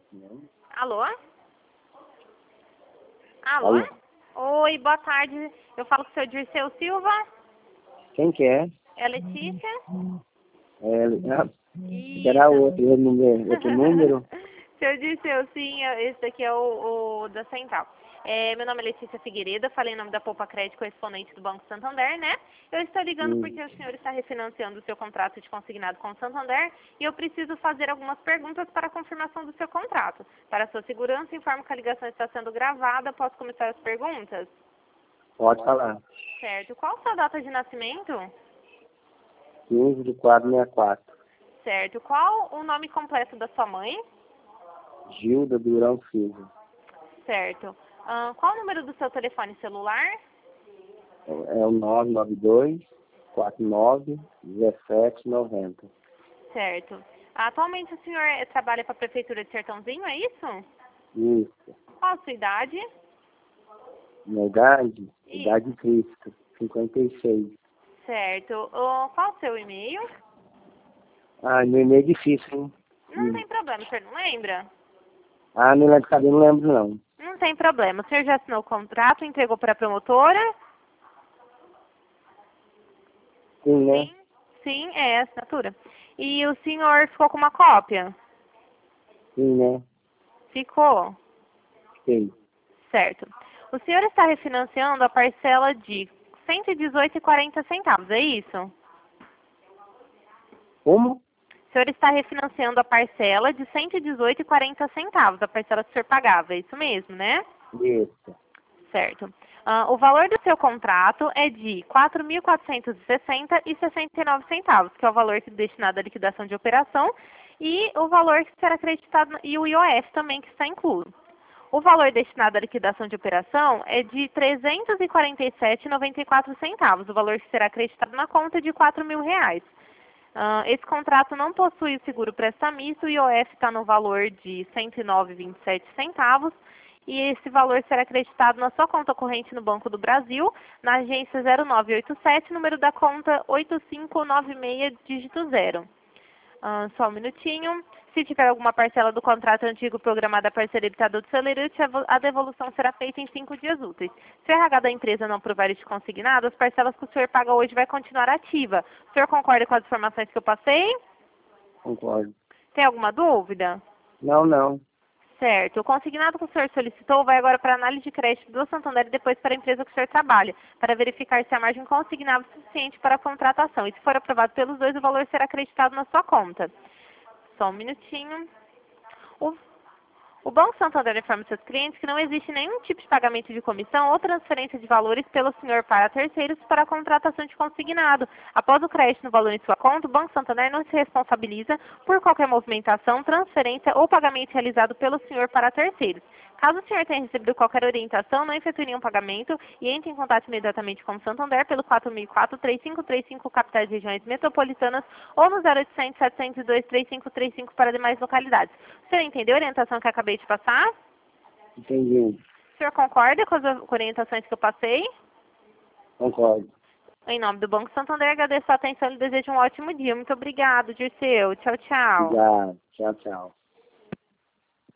Alô? Alô? Alô? Oi, boa tarde. Eu falo com o seu Dirceu Silva. Quem que é? É a Letícia? Será outro número? Seu Dirceu, sim, esse daqui é o da Central. Meu nome é Letícia Figueiredo, falei em nome da Poupa Crédito, correspondente do Banco Santander, né? Eu estou ligando porque o senhor está refinanciando o seu contrato de consignado com o Santander e eu preciso fazer algumas perguntas para a confirmação do seu contrato. Para sua segurança, informo que a ligação está sendo gravada. Posso começar as perguntas? Pode falar. Certo. Qual a sua data de nascimento? 15/4/64. Certo. Qual o nome completo da sua mãe? Gilda Durão Silva. Certo. Qual o número do seu telefone celular? É o 992-49-1790. Certo. Atualmente o senhor trabalha para a Prefeitura de Sertãozinho, é isso? Isso. Qual a sua idade? Minha idade? Isso. Idade de Cristo. 56. Certo. Qual o seu e-mail? Meu e-mail é difícil, hein? Não tem problema, o senhor não lembra? Não lembro, cadê? Não lembro, não. Não tem problema. O senhor já assinou o contrato, entregou para a promotora? Sim, né? Sim. Sim, é a assinatura. E o senhor ficou com uma cópia? Sim, né? Ficou? Sim. Certo. O senhor está refinanciando a parcela de R$ 118,40, é isso? Como? O senhor está refinanciando a parcela de R$ 118,40, a parcela que o senhor pagava, é isso mesmo, né? Isso. Certo. O valor do seu contrato é de R$ 4.460,69, que é o valor destinado à liquidação de operação, e o valor que será acreditado, e o IOF também que está incluído. O valor destinado à liquidação de operação é de R$ 347,94, o valor que será acreditado na conta é de R$ 4.000. Esse contrato não possui o seguro prestamisso, o IOF está no valor de R$ 109,27, e esse valor será acreditado na sua conta corrente no Banco do Brasil, na agência 0987, número da conta 8596, dígito 0. Só um minutinho. Se tiver alguma parcela do contrato antigo programada a parceria do Celerute, a devolução será feita em 5 dias úteis. Se o RH da empresa não provar este consignado, as parcelas que o senhor paga hoje vai continuar ativa. O senhor concorda com as informações que eu passei? Concordo. Tem alguma dúvida? Não. Certo. O consignado que o senhor solicitou vai agora para a análise de crédito do Santander e depois para a empresa que o senhor trabalha, para verificar se a margem consignável é suficiente para a contratação. E se for aprovado pelos dois, o valor será acreditado na sua conta. Só um minutinho. O Banco Santander informa seus clientes que não existe nenhum tipo de pagamento de comissão ou transferência de valores pelo senhor para terceiros para a contratação de consignado. Após o crédito no valor em sua conta, o Banco Santander não se responsabiliza por qualquer movimentação, transferência ou pagamento realizado pelo senhor para terceiros. Caso o senhor tenha recebido qualquer orientação, não efetue nenhum pagamento e entre em contato imediatamente com o Santander pelo 4004-3535 capitais e regiões metropolitanas ou no 0800-702-3535 para demais localidades. O senhor entendeu a orientação que acabei de passar? Entendi. O senhor concorda com as orientações que eu passei? Concordo. Em nome do Banco Santander, agradeço a atenção e desejo um ótimo dia. Muito obrigado, Dirceu. Tchau, tchau. Obrigado. Tchau, tchau.